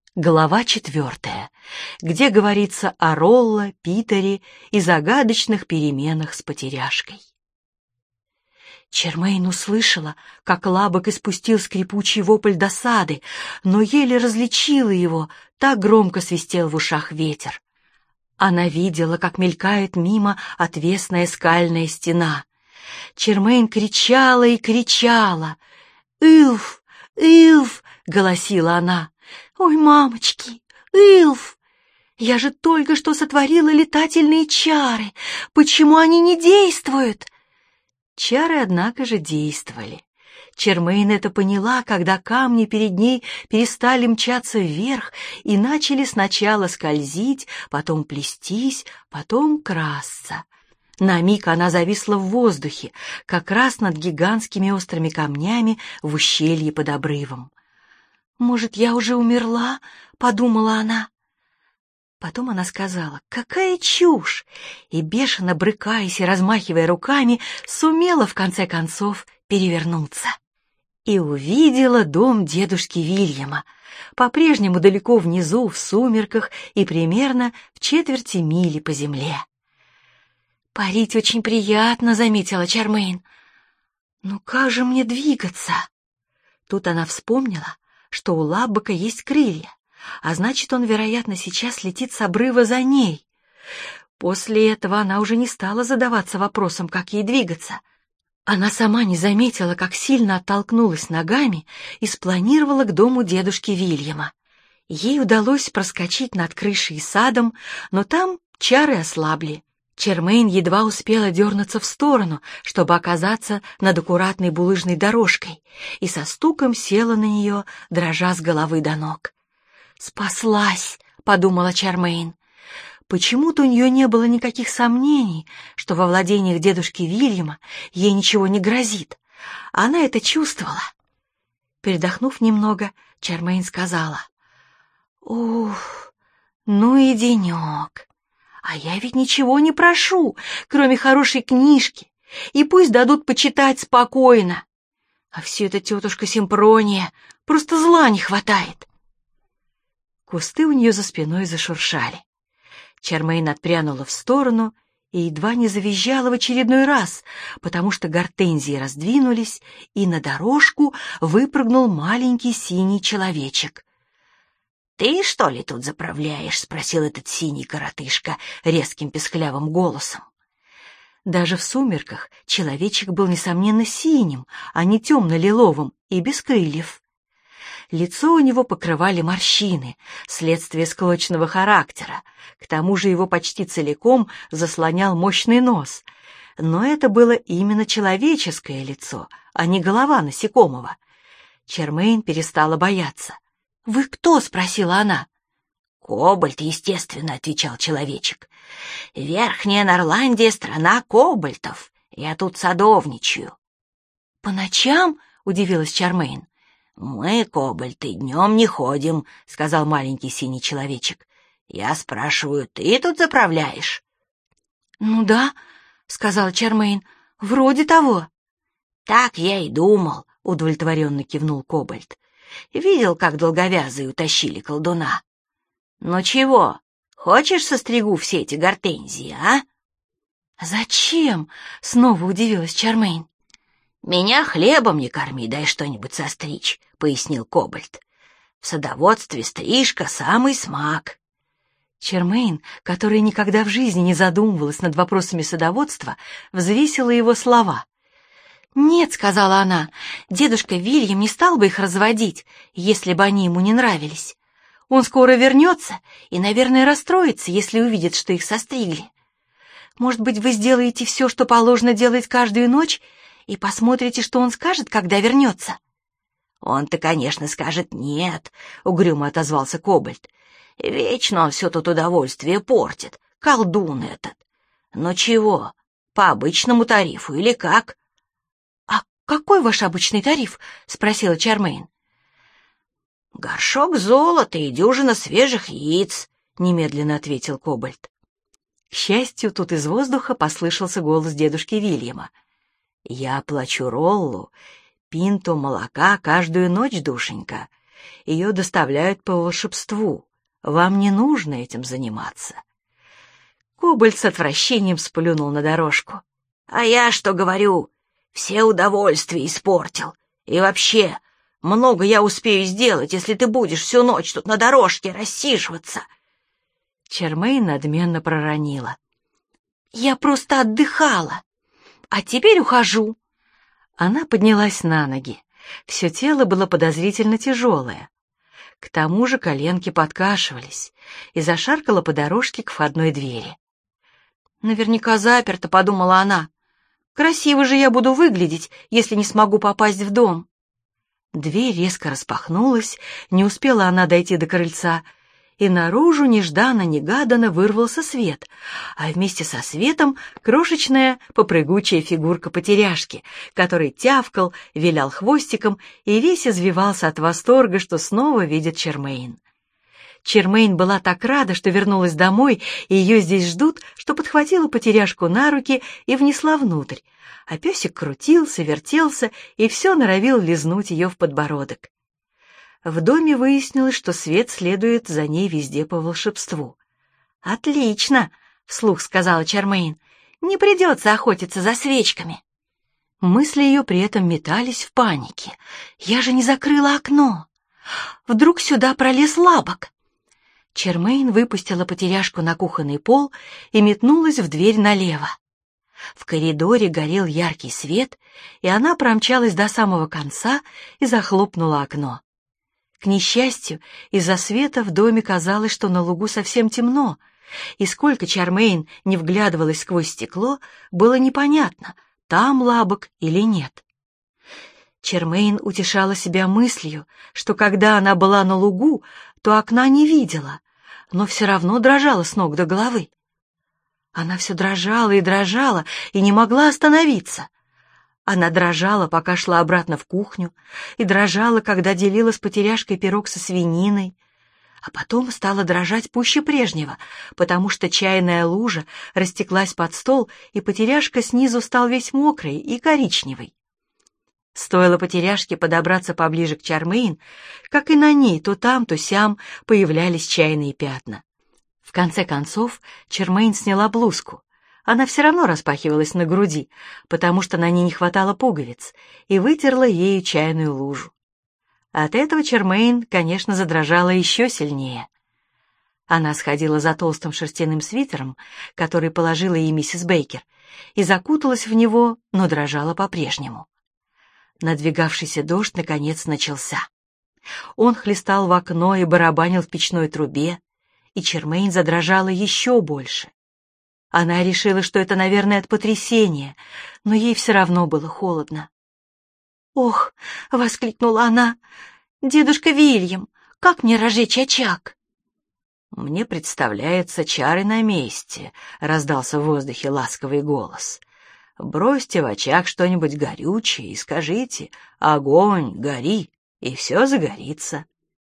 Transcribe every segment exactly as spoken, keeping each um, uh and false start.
Глава четвертая, где говорится о Ролло, Питере и загадочных переменах с потеряшкой. Чермейн услышала, как Лабок испустил скрипучий вопль досады, но еле различила его, так громко свистел в ушах ветер. Она видела, как мелькает мимо отвесная скальная стена. Чермейн кричала и кричала. «Илф! Илф!» — голосила она. «Ой, мамочки! Илф! Я же только что сотворила летательные чары! Почему они не действуют?» Чары, однако же, действовали. Чермейн это поняла, когда камни перед ней перестали мчаться вверх и начали сначала скользить, потом плестись, потом красться. На миг она зависла в воздухе, как раз над гигантскими острыми камнями в ущелье под обрывом. «Может, я уже умерла?» — подумала она. Потом она сказала: «Какая чушь!» и, бешено брыкаясь и размахивая руками, сумела в конце концов перевернуться. И увидела дом дедушки Вильяма, по-прежнему далеко внизу, в сумерках и примерно в четверти мили по земле. «Парить очень приятно», — заметила Чермейн. «Ну как же мне двигаться?» Тут она вспомнила, что у Лаббока есть крылья, а значит, он, вероятно, сейчас летит с обрыва за ней. После этого она уже не стала задаваться вопросом, как ей двигаться. Она сама не заметила, как сильно оттолкнулась ногами и спланировала к дому дедушки Вильяма. Ей удалось проскочить над крышей и садом, но там чары ослабли. Чермейн едва успела дернуться в сторону, чтобы оказаться над аккуратной булыжной дорожкой, и со стуком села на нее, дрожа с головы до ног. «Спаслась!» — подумала Чермейн. Почему-то у нее не было никаких сомнений, что во владениях дедушки Вильяма ей ничего не грозит. Она это чувствовала. Передохнув немного, Чермейн сказала: «Ух, ну и денек! А я ведь ничего не прошу, кроме хорошей книжки, и пусть дадут почитать спокойно. А все это тетушка Симпрония, просто зла не хватает». Кусты у нее за спиной зашуршали. Чермейн отпрянула в сторону и едва не завизжала в очередной раз, потому что гортензии раздвинулись, и на дорожку выпрыгнул маленький синий человечек. «Ты, что ли, тут заправляешь?» — спросил этот синий коротышка резким песклявым голосом. Даже в сумерках человечек был, несомненно, синим, а не темно-лиловым и без крыльев. Лицо у него покрывали морщины, следствие склочного характера, к тому же его почти целиком заслонял мощный нос. Но это было именно человеческое лицо, а не голова насекомого. Чермейн перестала бояться. «Вы кто?» — спросила она. «Кобальт, естественно», — отвечал человечек. «Верхняя Норландия — страна кобальтов. Я тут садовничаю». «По ночам?» — удивилась Чермейн. «Мы, кобальты, днем не ходим», — сказал маленький синий человечек. «Я спрашиваю, ты тут заправляешь?» «Ну да», — сказал Чермейн, — «вроде того». «Так я и думал», — удовлетворенно кивнул кобальт. «Видел, как долговязые утащили колдуна? Ну чего, хочешь состригу все эти гортензии, а?» «Зачем?» — снова удивилась Чермейн. «Меня хлебом не корми, дай что-нибудь состричь», — пояснил кобальт. «В садоводстве стрижка — самый смак». Чермейн, которая никогда в жизни не задумывалась над вопросами садоводства, взвесила его слова. «Нет», — сказала она, — «дедушка Вильям не стал бы их разводить, если бы они ему не нравились. Он скоро вернется и, наверное, расстроится, если увидит, что их состригли. Может быть, вы сделаете все, что положено делать каждую ночь, и посмотрите, что он скажет, когда вернется?» «Он-то, конечно, скажет нет», — угрюмо отозвался кобальт. «Вечно он все тут удовольствие портит, колдун этот. Ну чего, по обычному тарифу или как?» «А какой ваш обычный тариф?» — спросила Чермейн. «Горшок золота и дюжина свежих яиц», — немедленно ответил кобальт. К счастью, тут из воздуха послышался голос дедушки Вильяма. «Я плачу Роллу пинту молока каждую ночь, душенька. Ее доставляют по волшебству. Вам не нужно этим заниматься». Кобальд с отвращением сплюнул на дорожку. «А я что говорю? Все удовольствия испортил. И вообще, много я успею сделать, если ты будешь всю ночь тут на дорожке рассиживаться». Чермейн надменно проронила: «Я просто отдыхала, а теперь ухожу». Она поднялась на ноги. Все тело было подозрительно тяжелое. К тому же коленки подкашивались, и зашаркала по дорожке к входной двери. «Наверняка заперто», — подумала она. «Красиво же я буду выглядеть, если не смогу попасть в дом». Дверь резко распахнулась, не успела она дойти до крыльца, и наружу нежданно-негаданно вырвался свет, а вместе со светом крошечная попрыгучая фигурка потеряшки, который тявкал, вилял хвостиком и весь извивался от восторга, что снова видит Чермейн. Чермейн была так рада, что вернулась домой, и ее здесь ждут, что подхватила потеряшку на руки и внесла внутрь, а песик крутился, вертелся и все норовил лизнуть ее в подбородок. В доме выяснилось, что свет следует за ней везде по волшебству. «Отлично!» — вслух сказала Чермейн. «Не придется охотиться за свечками». Мысли ее при этом метались в панике. «Я же не закрыла окно! Вдруг сюда пролез Лабок!» Чермейн выпустила потеряшку на кухонный пол и метнулась в дверь налево. В коридоре горел яркий свет, и она промчалась до самого конца и захлопнула окно. К несчастью, из-за света в доме казалось, что на лугу совсем темно, и сколько Чермейн не вглядывалась сквозь стекло, было непонятно, там Лабок или нет. Чермейн утешала себя мыслью, что когда она была на лугу, то окна не видела, но все равно дрожала с ног до головы. Она все дрожала и дрожала, и не могла остановиться. Она дрожала, пока шла обратно в кухню, и дрожала, когда делила с потеряшкой пирог со свининой, а потом стала дрожать пуще прежнего, потому что чайная лужа растеклась под стол, и потеряшка снизу стал весь мокрый и коричневый. Стоило потеряшке подобраться поближе к Чермейн, как и на ней то там, то сям появлялись чайные пятна. В конце концов Чермейн сняла блузку. Она все равно распахивалась на груди, потому что на ней не хватало пуговиц, и вытерла ею чайную лужу. От этого Чермейн, конечно, задрожала еще сильнее. Она сходила за толстым шерстяным свитером, который положила ей миссис Бейкер, и закуталась в него, но дрожала по-прежнему. Надвигавшийся дождь наконец начался. Он хлестал в окно и барабанил в печной трубе, и Чермейн задрожала еще больше. Она решила, что это, наверное, от потрясения, но ей все равно было холодно. «Ох!» — воскликнула она. «Дедушка Вильям, как мне разжечь очаг?» «Мне представляется, чары на месте», — раздался в воздухе ласковый голос. «Бросьте в очаг что-нибудь горючее и скажите: огонь, гори, и все загорится».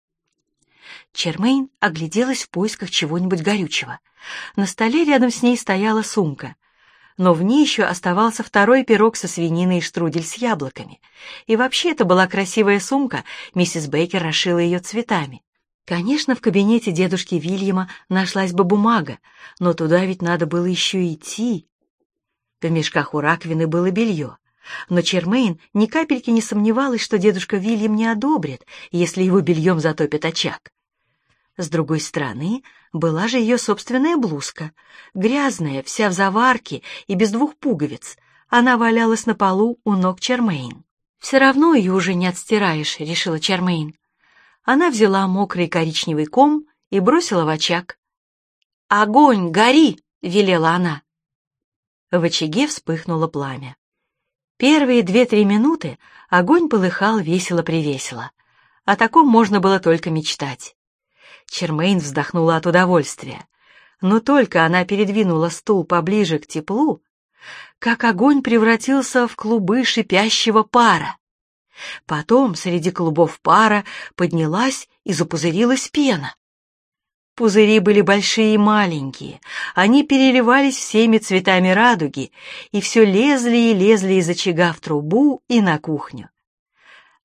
Чермейн огляделась в поисках чего-нибудь горючего. На столе рядом с ней стояла сумка, но в ней еще оставался второй пирог со свининой и штрудель с яблоками. И вообще это была красивая сумка, миссис Бейкер расшила ее цветами. Конечно, в кабинете дедушки Вильяма нашлась бы бумага, но туда ведь надо было еще идти. В мешках у раковины было белье, но Чермейн ни капельки не сомневалась, что дедушка Вильям не одобрит, если его бельем затопит очаг. С другой стороны, была же ее собственная блузка, грязная, вся в заварке и без двух пуговиц. Она валялась на полу у ног Чермейн. «Все равно ее уже не отстираешь», — решила Чермейн. Она взяла мокрый коричневый ком и бросила в очаг. «Огонь, гори!» — велела она. В очаге вспыхнуло пламя. Первые две-три минуты огонь полыхал весело-привесело. О таком можно было только мечтать. Чермейн вздохнула от удовольствия. Но только она передвинула стул поближе к теплу, как огонь превратился в клубы шипящего пара. Потом среди клубов пара поднялась и запузырилась пена. Пузыри были большие и маленькие, они переливались всеми цветами радуги и все лезли и лезли из очага в трубу и на кухню.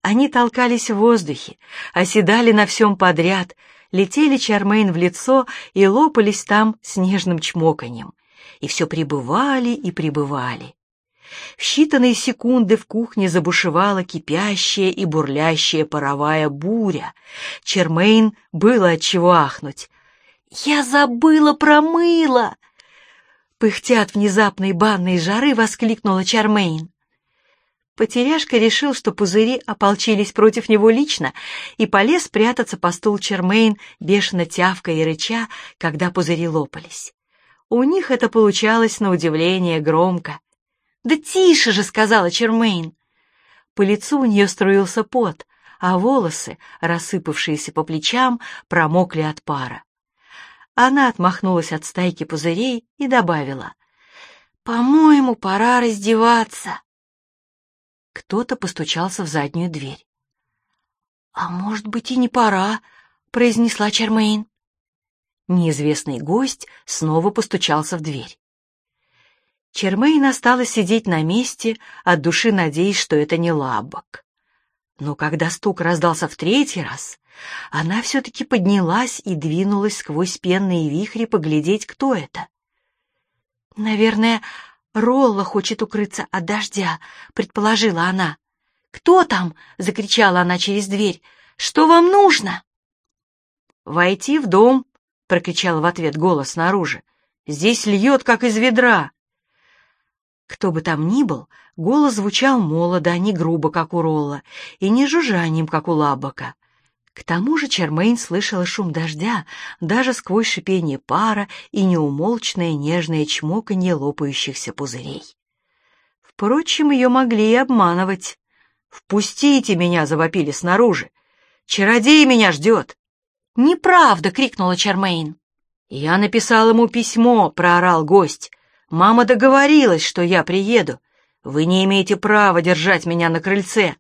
Они толкались в воздухе, оседали на всем подряд, летели Чармейн в лицо и лопались там с нежным чмоканьем. И все прибывали и прибывали. В считанные секунды в кухне забушевала кипящая и бурлящая паровая буря. Чармейн было отчего ахнуть. «Я забыла про мыло!» Пыхтя от внезапной банной жары, воскликнула Чармейн. Потеряшка решил, что пузыри ополчились против него лично, и полез прятаться по стул Чармейн, бешено тявкая и рыча, когда пузыри лопались. У них это получалось на удивление громко. «Да тише же!» — сказала Чармейн. По лицу у нее струился пот, а волосы, рассыпавшиеся по плечам, промокли от пара. Она отмахнулась от стайки пузырей и добавила: «По-моему, пора раздеваться». Кто-то постучался в заднюю дверь. «А может быть, и не пора», — произнесла Чармейн. Неизвестный гость снова постучался в дверь. Чармейн осталась сидеть на месте, от души надеясь, что это не Лаббок. Но когда стук раздался в третий раз, она все-таки поднялась и двинулась сквозь пенные вихри поглядеть, кто это. «Наверное, Ролла хочет укрыться от дождя», — предположила она. «Кто там?» — закричала она через дверь. «Что вам нужно?» «Войти в дом», — прокричал в ответ голос снаружи. «Здесь льет, как из ведра». Кто бы там ни был, голос звучал молодо, а не грубо, как у Ролла, и не жужжанием, как у Лаббока. К тому же Чармейн слышала шум дождя даже сквозь шипение пара и неумолчное нежное чмоканье лопающихся пузырей. Впрочем, ее могли и обманывать. «Впустите меня!» — завопили снаружи. «Чародей меня ждет!» «Неправда!» — крикнула Чармейн. «Я написал ему письмо!» — проорал гость. «Мама договорилась, что я приеду. Вы не имеете права держать меня на крыльце!»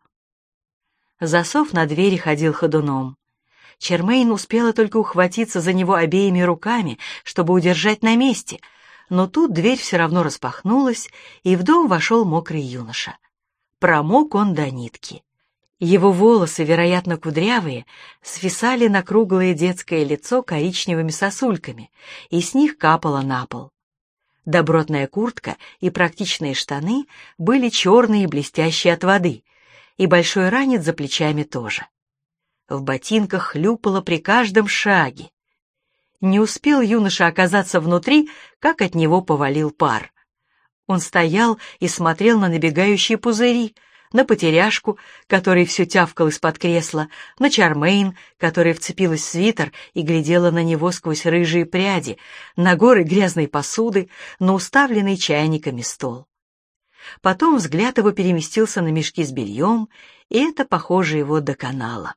Засов на двери ходил ходуном. Чармейн успела только ухватиться за него обеими руками, чтобы удержать на месте, но тут дверь все равно распахнулась, и в дом вошел мокрый юноша. Промок он до нитки. Его волосы, вероятно, кудрявые, свисали на круглое детское лицо коричневыми сосульками, и с них капало на пол. Добротная куртка и практичные штаны были черные и блестящие от воды, и большой ранец за плечами тоже. В ботинках хлюпало при каждом шаге. Не успел юноша оказаться внутри, как от него повалил пар. Он стоял и смотрел на набегающие пузыри, на потеряшку, который все тявкал из-под кресла, на Чармейн, которая вцепилась в свитер и глядела на него сквозь рыжие пряди, на горы грязной посуды, на уставленный чайниками стол. Потом взгляд его переместился на мешки с бельем, и это, похоже, его доконало.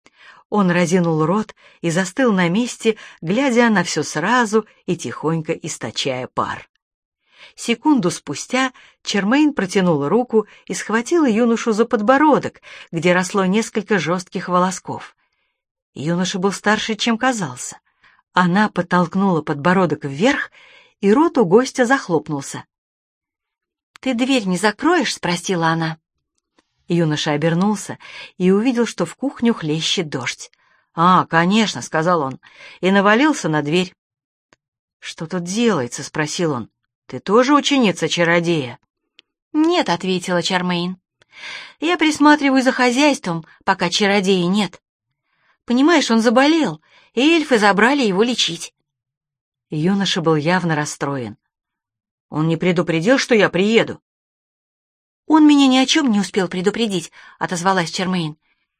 Он разинул рот и застыл на месте, глядя на все сразу и тихонько источая пар. Секунду спустя Чармейн протянула руку и схватила юношу за подбородок, где росло несколько жестких волосков. Юноша был старше, чем казался. Она подтолкнула подбородок вверх, и рот у гостя захлопнулся. «Ты дверь не закроешь?» — спросила она. Юноша обернулся и увидел, что в кухню хлещет дождь. «А, конечно», — сказал он, и навалился на дверь. «Что тут делается?» — спросил он. «Ты тоже ученица чародея?» «Нет», — ответила Чармейн. «Я присматриваю за хозяйством, пока чародея нет. Понимаешь, он заболел, и эльфы забрали его лечить». Юноша был явно расстроен. «Он не предупредил, что я приеду?» «Он меня ни о чем не успел предупредить», — отозвалась Чармейн.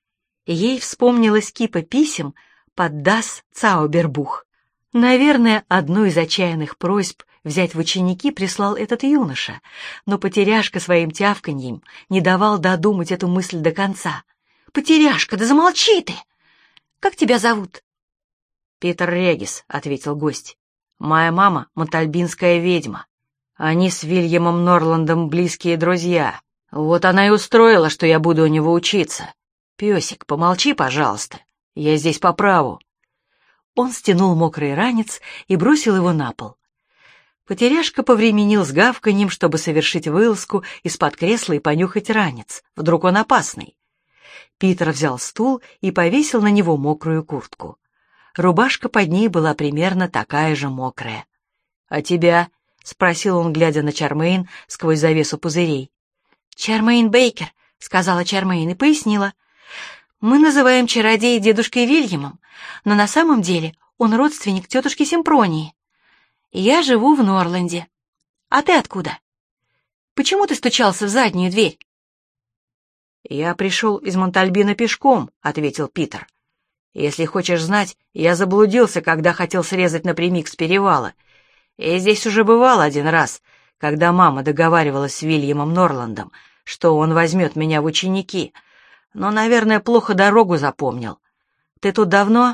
Ей вспомнилась кипа писем под Дас Цаубербух. Наверное, одну из отчаянных просьб взять в ученики прислал этот юноша, но потеряшка своим тявканьем не давал додумать эту мысль до конца. «Потеряшка, да замолчи ты! Как тебя зовут?» «Питер Регис», — ответил гость. «Моя мама — монтальбинская ведьма. Они с Вильямом Норландом близкие друзья. Вот она и устроила, что я буду у него учиться. Песик, помолчи, пожалуйста. Я здесь по праву». Он стянул мокрый ранец и бросил его на пол. Потеряшка повременил с гавканьем, чтобы совершить вылазку из-под кресла и понюхать ранец. Вдруг он опасный. Питер взял стул и повесил на него мокрую куртку. Рубашка под ней была примерно такая же мокрая. «А тебя?» — спросил он, глядя на Чармейн сквозь завесу пузырей. «Чармейн Бейкер», — сказала Чармейн и пояснила. «Мы называем чародея дедушкой Вильямом, но на самом деле он родственник тетушки Симпронии. Я живу в Норленде. А ты откуда? Почему ты стучался в заднюю дверь?» «Я пришел из Монтальбино пешком», — ответил Питер. «Если хочешь знать, я заблудился, когда хотел срезать напрямик с перевала. И здесь уже бывал один раз, когда мама договаривалась с Вильямом Норландом, что он возьмет меня в ученики, но, наверное, плохо дорогу запомнил. Ты тут давно?»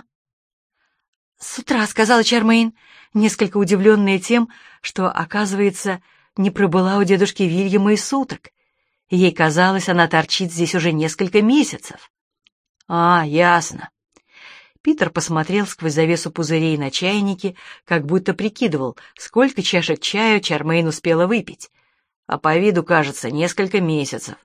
«С утра», — сказала Чармейн, несколько удивленная тем, что, оказывается, не пробыла у дедушки Вильяма и суток. Ей казалось, она торчит здесь уже несколько месяцев. «А, ясно». Питер посмотрел сквозь завесу пузырей на чайнике, как будто прикидывал, сколько чашек чаю Чармейн успела выпить. А по виду, кажется, несколько месяцев.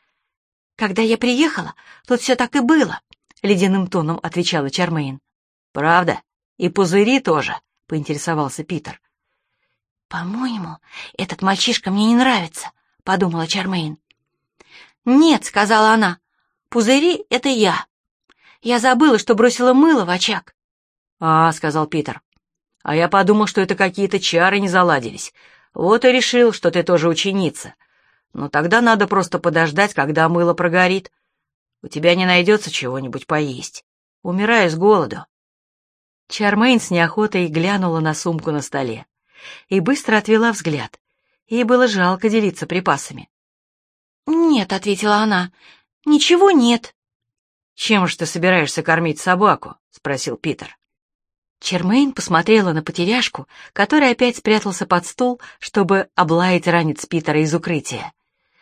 «Когда я приехала, тут все так и было», — ледяным тоном отвечала Чармейн. «Правда? И пузыри тоже?» — поинтересовался Питер. «По-моему, этот мальчишка мне не нравится», — подумала Чармейн. «Нет», — сказала она, — «пузыри — это я. Я забыла, что бросила мыло в очаг». «А», — сказал Питер, — «а я подумал, что это какие-то чары не заладились. Вот и решил, что ты тоже ученица. Но тогда надо просто подождать, когда мыло прогорит. У тебя не найдется чего-нибудь поесть. Умираю с голоду». Чармейн с неохотой глянула на сумку на столе и быстро отвела взгляд. Ей было жалко делиться припасами. «Нет», — ответила она, — «ничего нет». «Чем же ты собираешься кормить собаку?» — спросил Питер. Чармейн посмотрела на потеряшку, который опять спрятался под стол, чтобы облаять ранец Питера из укрытия.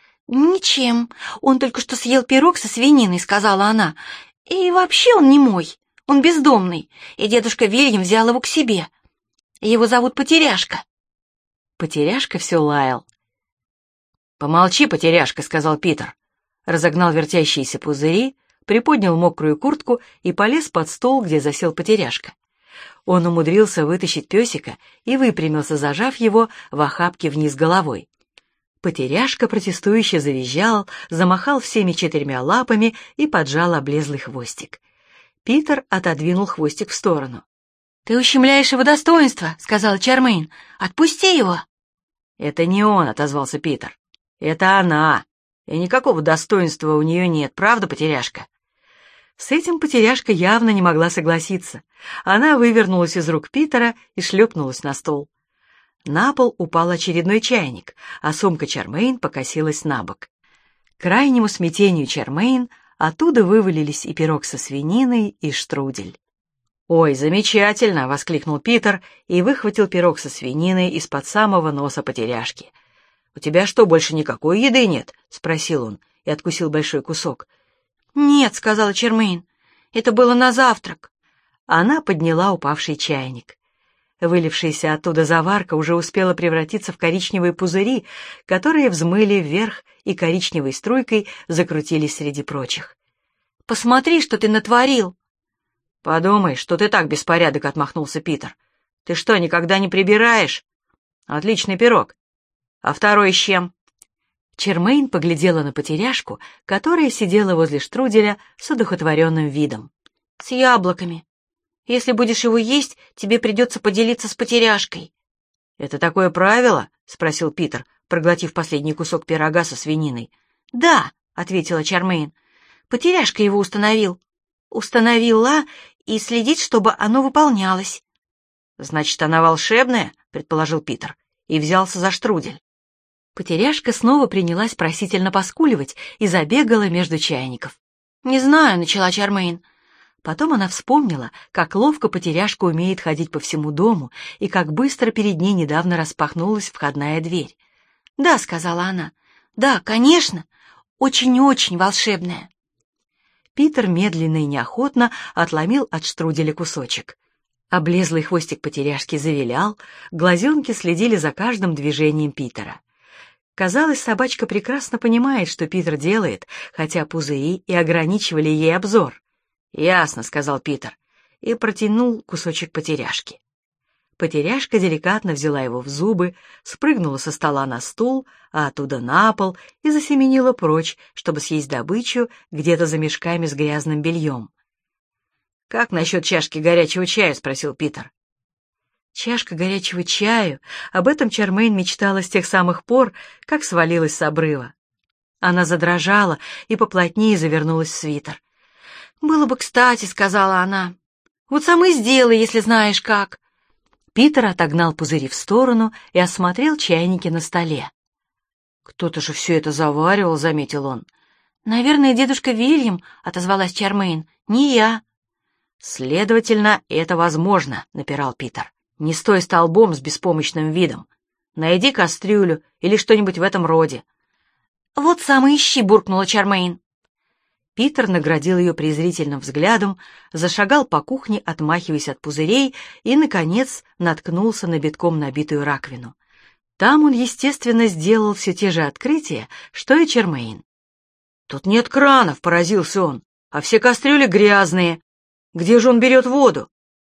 «Ничем. Он только что съел пирог со свининой», — сказала она. «И вообще он не мой. Он бездомный, и дедушка Вильям взял его к себе. Его зовут Потеряшка». Потеряшка все лаял. «Помолчи, Потеряшка», — сказал Питер. Разогнал вертящиеся пузыри, приподнял мокрую куртку и полез под стол, где засел Потеряшка. Он умудрился вытащить песика и выпрямился, зажав его в охапке вниз головой. Потеряшка протестующе завизжал, замахал всеми четырьмя лапами и поджал облезлый хвостик. Питер отодвинул хвостик в сторону. «Ты ущемляешь его достоинство», — сказал Чармейн. «Отпусти его». «Это не он», — отозвался Питер. «Это она. И никакого достоинства у нее нет, правда, Потеряшка?» С этим Потеряшка явно не могла согласиться. Она вывернулась из рук Питера и шлепнулась на стол. На пол упал очередной чайник, а сумка Чармейн покосилась на бок. К крайнему смятению Чармейн оттуда вывалились и пирог со свининой, и штрудель. «Ой, замечательно!» — воскликнул Питер и выхватил пирог со свининой из-под самого носа Потеряшки. «У тебя что, больше никакой еды нет?» — спросил он и откусил большой кусок. «Нет», — сказала Чармейн, — «это было на завтрак». Она подняла упавший чайник. Вылившаяся оттуда заварка уже успела превратиться в коричневые пузыри, которые взмыли вверх и коричневой струйкой закрутились среди прочих. «Посмотри, что ты натворил!» «Подумай, что ты так беспорядок», — отмахнулся Питер. «Ты что, никогда не прибираешь?» «Отличный пирог. А второй с чем?» Чармейн поглядела на Потеряшку, которая сидела возле штруделя с одухотворенным видом. «С яблоками. Если будешь его есть, тебе придется поделиться с Потеряшкой». «Это такое правило?» — спросил Питер, проглотив последний кусок пирога со свининой. «Да», — ответила Чармейн. «Потеряшка его установил. Установила и следить, чтобы оно выполнялось». «Значит, она волшебная?» — предположил Питер, и взялся за штрудель. Потеряшка снова принялась просительно поскуливать и забегала между чайников. «Не знаю», — начала Чармейн. Потом она вспомнила, как ловко Потеряшка умеет ходить по всему дому и как быстро перед ней недавно распахнулась входная дверь. «Да», — сказала она, — «да, конечно, очень-очень волшебная». Питер медленно и неохотно отломил от штруделя кусочек. Облезлый хвостик Потеряшки завилял, глазенки следили за каждым движением Питера. Казалось, собачка прекрасно понимает, что Питер делает, хотя пузыри и ограничивали ей обзор. «Ясно», — сказал Питер, и протянул кусочек потеряшки. Потеряшка деликатно взяла его в зубы, спрыгнула со стола на стул, а оттуда на пол и засеменила прочь, чтобы съесть добычу где-то за мешками с грязным бельем. «Как насчет чашки горячего чая?» — спросил Питер. Чашка горячего чаю, об этом Чармейн мечтала с тех самых пор, как свалилась с обрыва. Она задрожала и поплотнее завернулась в свитер. «Было бы кстати», — сказала она. «Вот сам и сделай, если знаешь как». Питер отогнал пузыри в сторону и осмотрел чайники на столе. «Кто-то же все это заваривал», — заметил он. «Наверное, дедушка Вильям», — отозвалась Чармейн, — «не я». «Следовательно, это возможно», — напирал Питер. «Не стой столбом с беспомощным видом. Найди кастрюлю или что-нибудь в этом роде». «Вот сам и ищи», — буркнула Чармейн. Питер наградил ее презрительным взглядом, зашагал по кухне, отмахиваясь от пузырей, и, наконец, наткнулся на битком набитую раковину. Там он, естественно, сделал все те же открытия, что и Чармейн. «Тут нет кранов», — поразился он, — «а все кастрюли грязные. Где же он берет воду?»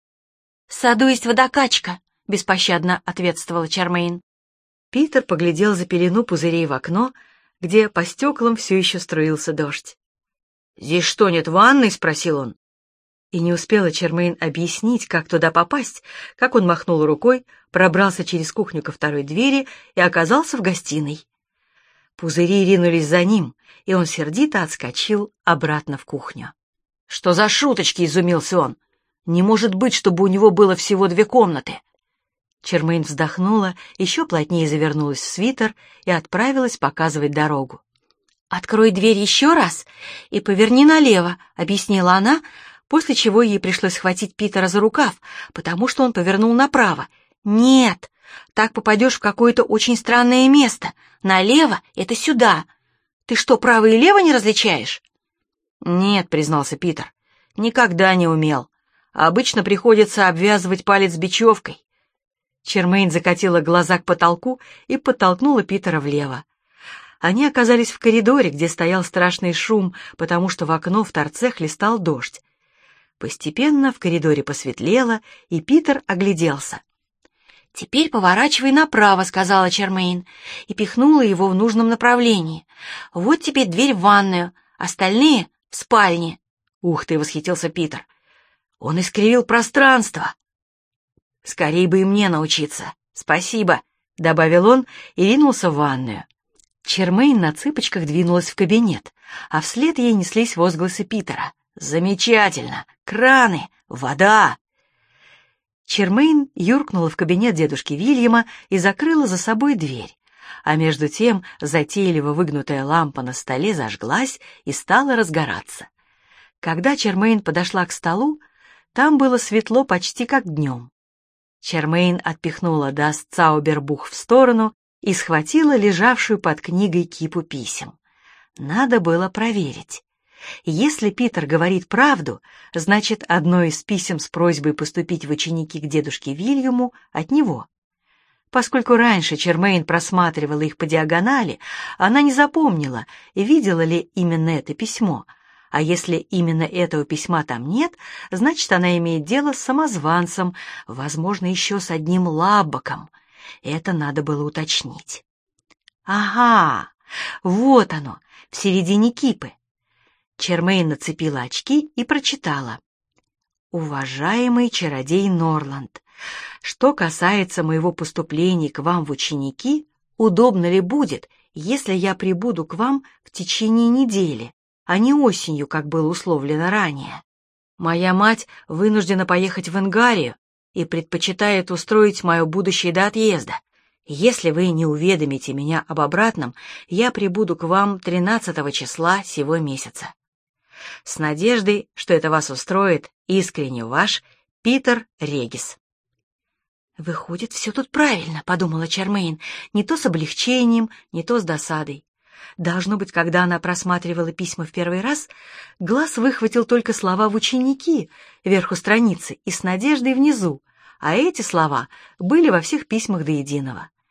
«В саду есть водокачка», — беспощадно ответствовала Чармейн. Питер поглядел за пелену пузырей в окно, где по стеклам все еще струился дождь. «Здесь что, нет ванной?» — спросил он. И не успела Чармейн объяснить, как туда попасть, как он махнул рукой, пробрался через кухню ко второй двери и оказался в гостиной. Пузыри ринулись за ним, и он сердито отскочил обратно в кухню. «Что за шуточки?» — изумился он. «Не может быть, чтобы у него было всего две комнаты». Чармейн вздохнула, еще плотнее завернулась в свитер и отправилась показывать дорогу. «Открой дверь еще раз и поверни налево», — объяснила она, после чего ей пришлось схватить Питера за рукав, потому что он повернул направо. «Нет, так попадешь в какое-то очень странное место. Налево — это сюда. Ты что, право и лево не различаешь?» «Нет», — признался Питер, — «никогда не умел. Обычно приходится обвязывать палец бечевкой». Чармейн закатила глаза к потолку и подтолкнула Питера влево. Они оказались в коридоре, где стоял страшный шум, потому что в окно в торце хлестал дождь. Постепенно в коридоре посветлело, и Питер огляделся. «Теперь поворачивай направо», — сказала Чармейн, и пихнула его в нужном направлении. «Вот теперь дверь в ванную, остальные — в спальне». «Ух ты!» — восхитился Питер. «Он искривил пространство». «Скорей бы и мне научиться. Спасибо», — добавил он и ринулся в ванную. Чармейн на цыпочках двинулась в кабинет, а вслед ей неслись возгласы Питера. «Замечательно! Краны! Вода!» Чармейн юркнула в кабинет дедушки Вильяма и закрыла за собой дверь, а между тем затейливо выгнутая лампа на столе зажглась и стала разгораться. Когда Чармейн подошла к столу, там было светло почти как днем. Чармейн отпихнула Даст Цаубербух в сторону и схватила лежавшую под книгой кипу писем. Надо было проверить. Если Питер говорит правду, значит, одно из писем с просьбой поступить в ученики к дедушке Вильяму от него. Поскольку раньше Чармейн просматривала их по диагонали, она не запомнила, видела ли именно это письмо, а если именно этого письма там нет, значит, она имеет дело с самозванцем, возможно, еще с одним лаббаком. Это надо было уточнить. Ага, вот оно, в середине кипы. Чармейн нацепила очки и прочитала. «Уважаемый чародей Норланд, что касается моего поступления к вам в ученики, удобно ли будет, если я прибуду к вам в течение недели, а не осенью, как было условлено ранее? Моя мать вынуждена поехать в Ингарию и предпочитает устроить мое будущее до отъезда. Если вы не уведомите меня об обратном, я прибуду к вам тринадцатого числа сего месяца. С надеждой, что это вас устроит, искренне ваш Питер Регис». «Выходит, все тут правильно», — подумала Чармейн, не то с облегчением, не то с досадой. Должно быть, когда она просматривала письма в первый раз, глаз выхватил только слова в ученики, вверху страницы, и с надеждой внизу, а эти слова были во всех письмах до единого.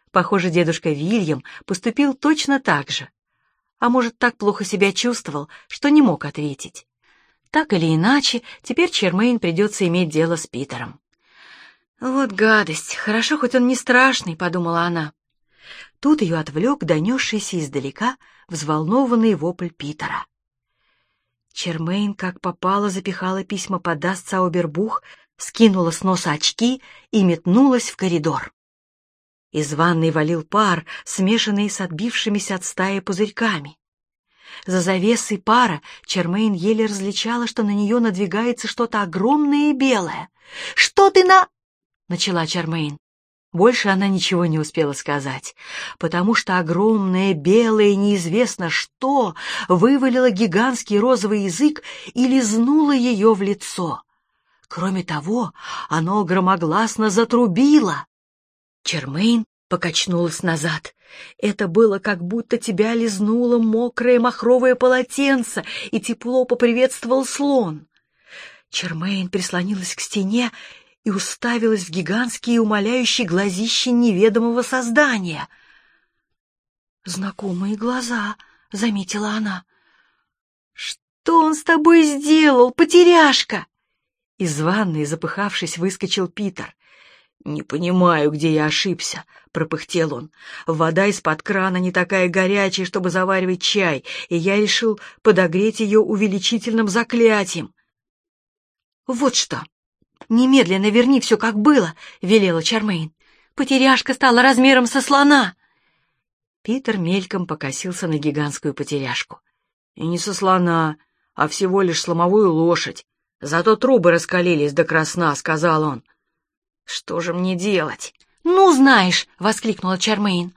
Похоже, дедушка Вильям поступил точно так же. А может, так плохо себя чувствовал, что не мог ответить. Так или иначе, теперь Чермейн придется иметь дело с Питером. «Вот гадость, хорошо, хоть он не страшный», — подумала она. Тут ее отвлек донесшийся издалека взволнованный вопль Питера. Чермейн, как попало, запихала письма под Даст-Цаубербух, скинула с носа очки и метнулась в коридор. Из ванной валил пар, смешанный с отбившимися от стаи пузырьками. За завесой пара Чермейн еле различала, что на нее надвигается что-то огромное и белое. «Что ты на...» — начала Чермейн. Больше она ничего не успела сказать, потому что огромное, белое, неизвестно что, вывалило гигантский розовый язык и лизнуло ее в лицо. Кроме того, оно громогласно затрубило. Чермейн покачнулась назад. Это было, как будто тебя лизнуло мокрое махровое полотенце, и тепло поприветствовал слон. Чермейн прислонилась к стене и уставилась в гигантские умоляющие глазища неведомого создания. «Знакомые глаза», — заметила она. «Что он с тобой сделал, потеряшка?» Из ванной, запыхавшись, выскочил Питер. «Не понимаю, где я ошибся», — пропыхтел он. «Вода из-под крана не такая горячая, чтобы заваривать чай, и я решил подогреть ее увеличительным заклятием». «Вот что! Немедленно верни все, как было», — велела Чермейн. «Потеряшка стала размером со слона». Питер мельком покосился на гигантскую потеряшку. «И не со слона, а всего лишь сломовую лошадь. Зато трубы раскалились до красна», — сказал он. «Что же мне делать?» «Ну, знаешь!» — воскликнула Чермейн.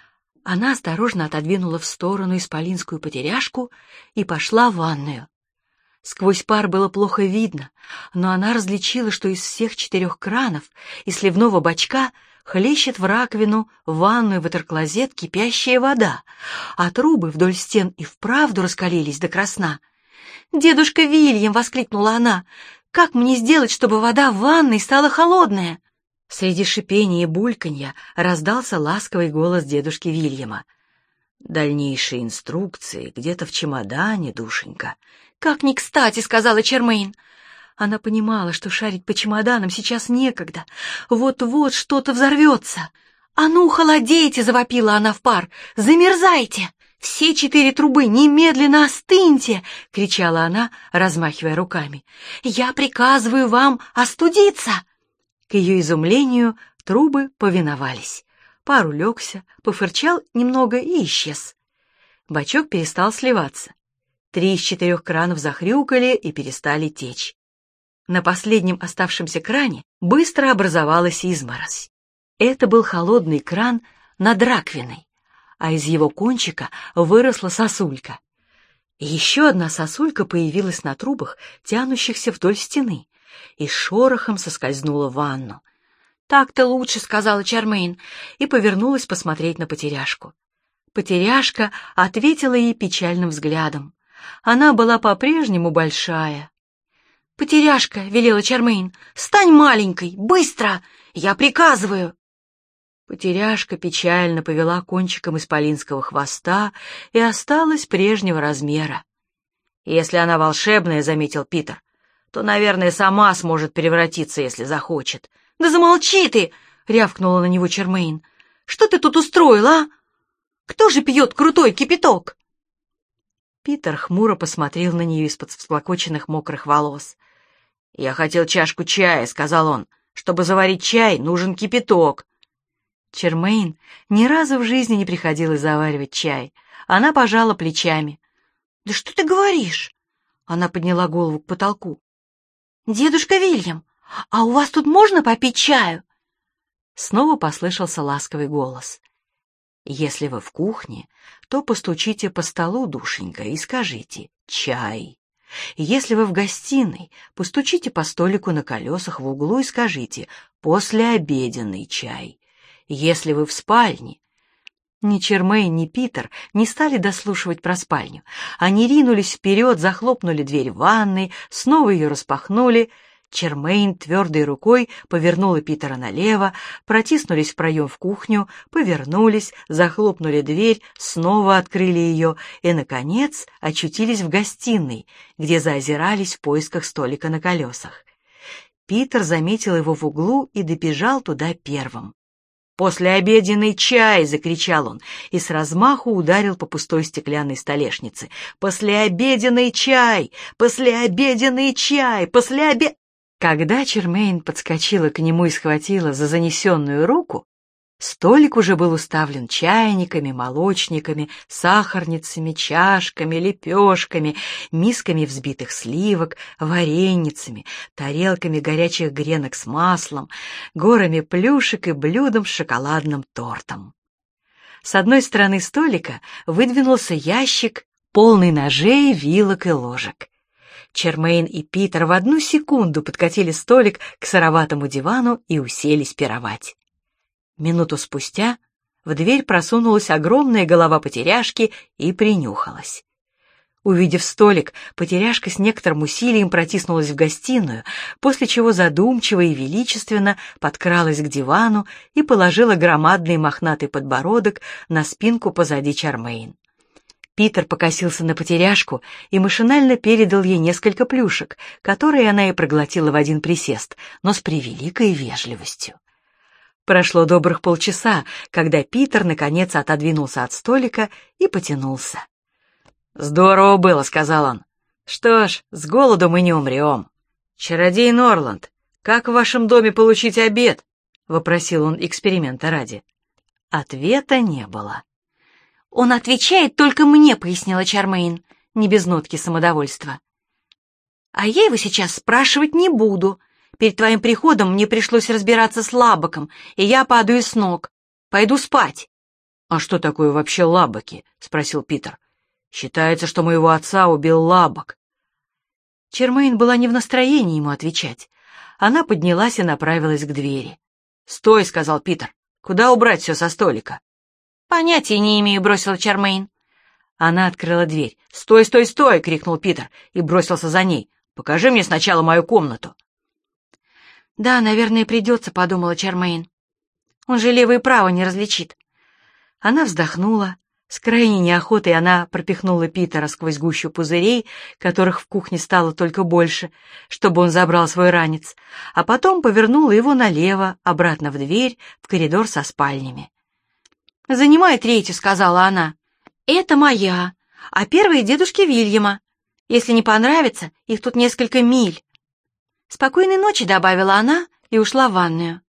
Она осторожно отодвинула в сторону исполинскую потеряшку и пошла в ванную. Сквозь пар было плохо видно, но она различила, что из всех четырех кранов и сливного бачка хлещет в раковину, в ванную, ватерклозет кипящая вода, а трубы вдоль стен и вправду раскалились до красна. «Дедушка Вильям!» — воскликнула она. «Как мне сделать, чтобы вода в ванной стала холодная?» Среди шипения и бульканья раздался ласковый голос дедушки Вильяма. «Дальнейшие инструкции где-то в чемодане, душенька». «Как ни кстати», — сказала Чермейн. Она понимала, что шарить по чемоданам сейчас некогда. Вот-вот что-то взорвется. «А ну, холодейте!» — завопила она в пар. «Замерзайте! Все четыре трубы немедленно остыньте!» — кричала она, размахивая руками. «Я приказываю вам остудиться!» К ее изумлению трубы повиновались. Пар улегся, пофырчал немного и исчез. Бачок перестал сливаться. Три из четырех кранов захрюкали и перестали течь. На последнем оставшемся кране быстро образовалась изморозь. Это был холодный кран над раковиной, а из его кончика выросла сосулька. И еще одна сосулька появилась на трубах, тянущихся вдоль стены, и шорохом соскользнула в ванну. «Так-то лучше», — сказала Чермейн, и повернулась посмотреть на потеряшку. Потеряшка ответила ей печальным взглядом. Она была по-прежнему большая. «Потеряшка», — велела Чермейн, — «стань маленькой, быстро! Я приказываю!» Потеряшка печально повела кончиком исполинского хвоста и осталась прежнего размера. «Если она волшебная, — заметил Питер, — то, наверное, сама сможет превратиться, если захочет». «Да замолчи ты!» — рявкнула на него Чермейн. «Что ты тут устроил, а? Кто же пьет крутой кипяток?» Питер хмуро посмотрел на нее из-под всклокоченных мокрых волос. «Я хотел чашку чая», — сказал он. «Чтобы заварить чай, нужен кипяток». Чермейн ни разу в жизни не приходилось заваривать чай. Она пожала плечами. «Да что ты говоришь?» Она подняла голову к потолку. «Дедушка Вильям, а у вас тут можно попить чаю?» Снова послышался ласковый голос. «Если вы в кухне, то постучите по столу, душенька, и скажите «чай». Если вы в гостиной, постучите по столику на колесах в углу и скажите «послеобеденный чай». Если вы в спальне...» Ни Чермейн, ни Питер не стали дослушивать про спальню. Они ринулись вперед, захлопнули дверь ванной, снова ее распахнули Чермейн твердой рукой повернула Питера налево, протиснулись в проем в кухню, повернулись, захлопнули дверь, снова открыли ее и, наконец, очутились в гостиной, где заозирались в поисках столика на колесах. Питер заметил его в углу и добежал туда первым. «Послеобеденный чай!» — закричал он и с размаху ударил по пустой стеклянной столешнице. «Послеобеденный чай! Послеобеденный чай! Послеобе...» Когда Чермейн подскочила к нему и схватила за занесенную руку, столик уже был уставлен чайниками, молочниками, сахарницами, чашками, лепешками, мисками взбитых сливок, вареницами, тарелками горячих гренок с маслом, горами плюшек и блюдом с шоколадным тортом. С одной стороны столика выдвинулся ящик, полный ножей, вилок и ложек. Чермейн и Питер в одну секунду подкатили столик к сыроватому дивану и уселись пировать. Минуту спустя в дверь просунулась огромная голова потеряшки и принюхалась. Увидев столик, потеряшка с некоторым усилием протиснулась в гостиную, после чего задумчиво и величественно подкралась к дивану и положила громадный мохнатый подбородок на спинку позади Чермейн. Питер покосился на потеряшку и машинально передал ей несколько плюшек, которые она и проглотила в один присест, но с превеликой вежливостью. Прошло добрых полчаса, когда Питер наконец отодвинулся от столика и потянулся. «Здорово было», — сказал он. «Что ж, с голоду мы не умрем. Чародей Норланд, как в вашем доме получить обед?» — вопросил он эксперимента ради. Ответа не было. «Он отвечает только мне», — пояснила Чермейн, не без нотки самодовольства. «А я его сейчас спрашивать не буду. Перед твоим приходом мне пришлось разбираться с Лабоком, и я падаю с ног. Пойду спать». «А что такое вообще Лабоки?» — спросил Питер. «Считается, что моего отца убил Лабок». Чермейн была не в настроении ему отвечать. Она поднялась и направилась к двери. «Стой», — сказал Питер. «Куда убрать все со столика?» «Понятия не имею», — бросила Чермейн. Она открыла дверь. «Стой, стой, стой!» — крикнул Питер и бросился за ней. «Покажи мне сначала мою комнату». «Да, наверное, придется», — подумала Чермейн. «Он же лево и право не различит». Она вздохнула. С крайней неохотой она пропихнула Питера сквозь гущу пузырей, которых в кухне стало только больше, чтобы он забрал свой ранец, а потом повернула его налево, обратно в дверь, в коридор со спальнями. «Занимай третью», — сказала она. «Это моя, а первая — дедушки Вильяма. Если не понравится, их тут несколько миль». «Спокойной ночи», — добавила она и ушла в ванную.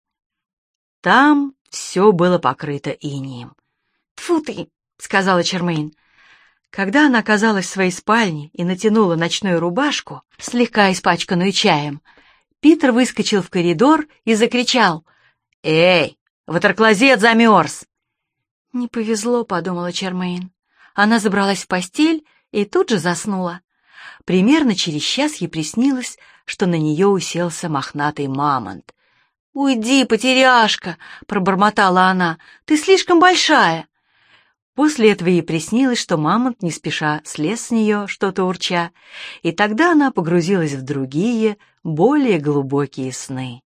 Там все было покрыто инеем. «Тьфу ты», — сказала Чермейн. Когда она оказалась в своей спальне и натянула ночную рубашку, слегка испачканную чаем, Питер выскочил в коридор и закричал: «Эй, ватерклозет замерз!» «Не повезло», — подумала Чермейн. Она забралась в постель и тут же заснула. Примерно через час ей приснилось, что на нее уселся мохнатый мамонт. «Уйди, потеряшка!» — пробормотала она. «Ты слишком большая!» После этого ей приснилось, что мамонт не спеша слез с нее, что-то урча, и тогда она погрузилась в другие, более глубокие сны.